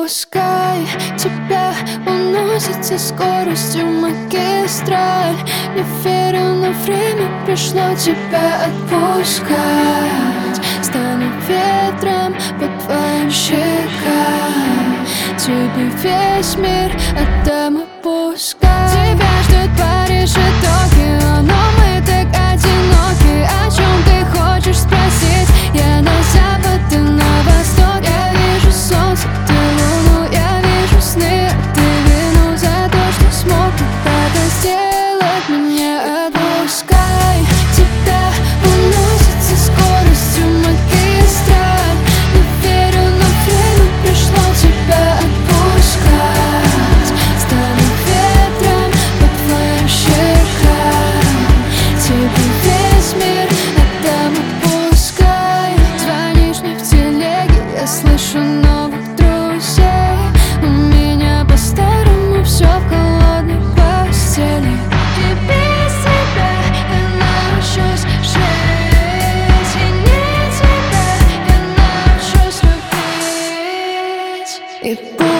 Пускай тебя уносит со скоростью магистраль. Не верю, но время пришло тебя отпускать. Стану ветром по твоим щекам. Тебе весь мир отдам и пускай. Тебя ждет Париж и Токио, но мы так одиноки. О чем ты хочешь спросить? Я на запад, ты на восток. Я вижу солнце, ты луну, я вижу сны. Ты вину за то, что смог когда-то сделать меня. Отпускай, тебя уносит со скоростью магистраль. Не верю, но время пришло тебя отпускать. Стану ветром по твоим щекам. Тебе весь мир отдам и пускай. Звонишь мне в телеге, я слышу новых друзей. У меня по-старому все в холодной постели. И без тебя я научусь жить. И не тебя я научусь любить. И